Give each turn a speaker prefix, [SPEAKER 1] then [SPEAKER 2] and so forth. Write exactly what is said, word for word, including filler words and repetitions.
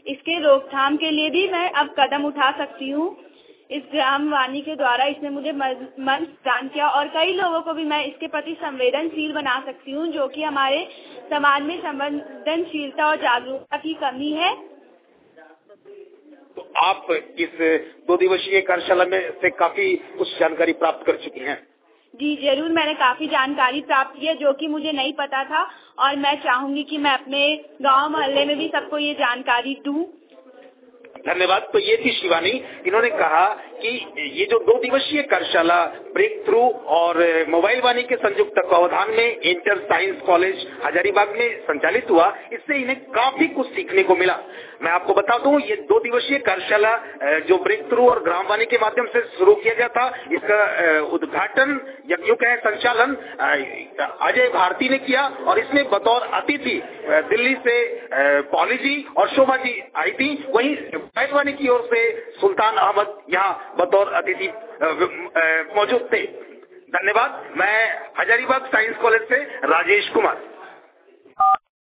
[SPEAKER 1] इसके रोकथाम के लिए भी मैं अब कदम उठा सकती हूँ। इस ग्राम वाणी के द्वारा इसने मुझे मंच प्रदान किया और कई लोगों को भी मैं इसके प्रति संवेदनशील बना सकती हूँ, जो कि हमारे समाज में संवेदनशीलता और जागरूकता की कमी है।
[SPEAKER 2] तो आप इस दो दिवसीय कार्यशाला में से काफी कुछ जानकारी प्राप्त कर चुकी हैं?
[SPEAKER 1] जी जरूर, मैंने काफी जानकारी प्राप्त की है जो कि मुझे नहीं पता था और मैं चाहूंगी कि मैं अपने गांव मोहल्ले में भी सबको ये जानकारी दूं।
[SPEAKER 2] धन्यवाद। तो ये थी शिवानी। इन्होंने कहा कि ये जो दो दिवसीय कार्यशाला ब्रेक थ्रू और मोबाइल वाणी के संयुक्त तत्वावधान में इंटर साइंस कॉलेज हजारीबाग में संचालित हुआ, इससे इन्हें काफी कुछ सीखने को मिला। मैं आपको बता दूं, ये दो दिवसीय कार्यशाला जो ब्रेक थ्रू और ग्राम वाणी के माध्यम से शुरू किया गया था, इसका उद्घाटन या यूं कहें संचालन अजय भारती ने किया और इसमें बतौर अतिथि दिल्ली से पॉली जी और शोभा जी आई थी। वहीं मोबाइल वाणी की ओर से सुल्तान अहमद यहाँ बतौर अतिथि मौजूद थे। धन्यवाद। मैं हजारीबाग साइंस कॉलेज से राजेश कुमार।